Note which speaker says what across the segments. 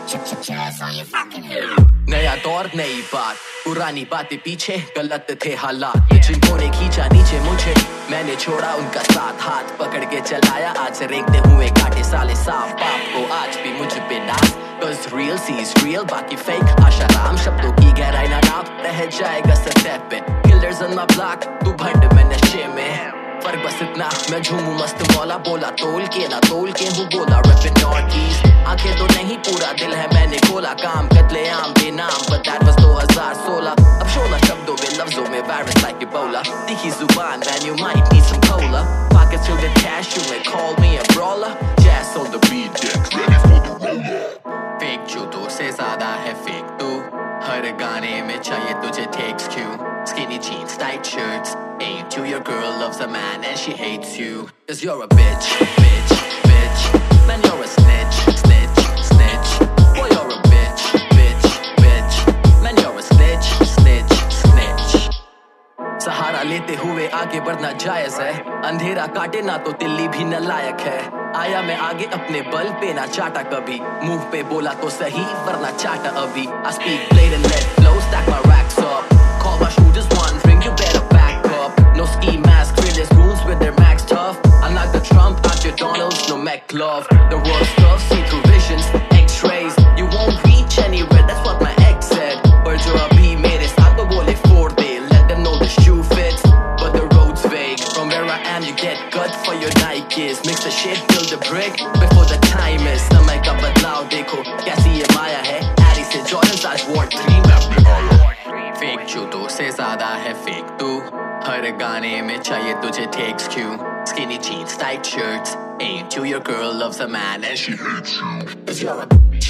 Speaker 1: नया दौर नई बात, पुरानी बातें पीछे, गलत थे हालात। जिन्होंने खींचा नीचे मुझे, मैंने छोड़ा उनका साथ। हाथ पकड़ के चलाया, आज रेंगते हुए काटे साले साफ। बाप को आज भी मुझ पे नाज, cause real sees real, बाकी fake आशाराम। शब्दों की गहराई ना नाप, रह जाएगा सतह पे। Killers on my block, तू भंड में नशे में। फर्क बस इतना, मैं झूमू मस्त मौला। बोला तोल के ना तोल के हूँ, बोला रैप नॉर्थ ईस्ट। आंखें तो नहीं पूरा दिल है मैंने खोला। काम कत्ले आम बेनाम, but that was 2016। अब शोला शब्दों में लफ्जों में virus like Ebola। तीखी जुबान man, you might need some cola। Pockets filled with cash, you may call me a brawler। Jazz on the beat, get ready for the roller। Fake जूतों से ज्यादा है fake तू, हर गाने में चाहिए तुझे takes cue। Skinny jeans, tight shirts, ain't you? Your girl loves a man and she hates you, 'cause you're a bitch, bitch, bitch. Man, you're a snitch, snitch, snitch. Boy, you're a bitch, bitch, bitch. Man, you're a snitch, snitch, snitch. सहारा लेते हुए आगे बढ़ना जायज है, अंधेरा काटे ना तो तिल्ली भी नालायक है। आया मैं आगे अपने बल पे, ना चाटा कभी। मुंह पे बोला तो सही, वरना चाटा अभी। I speak blade and let flow, stack my racks up। Call my shooters wondering, you better back up। No ski mask, fearless rules with their max tough। I knock the Trump out your Donalds, no Mac love। The world's tough, see through visions, x-rays। You won't reach anywhere, that's what my ex said। पर जो अभी मेरे साथ तो बोले 4 day, let them know the shoe fits, but the road's vague। From where I am you get cut for your Nikes। Mix the shit, build the brick before the time is। समय का बदलाव देखो, कैसी ये माया है। Addy से Jordans आज War 3 में आया। Fake जूतों से ज्यादा है fake तू, हर गाने में चाहिए तुझे takes cue। Skinny jeans, tight shirts, ain't you? Your girl loves a man and she hates you, 'cause you're a bitch,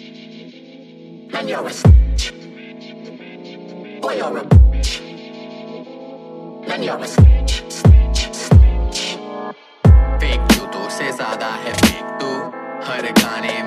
Speaker 1: man, you're a snitch. Boy, you're a bitch, man, you're a snitch, snitch, snitch। Fake जूतों से ज्यादा है fake तू, हर गाने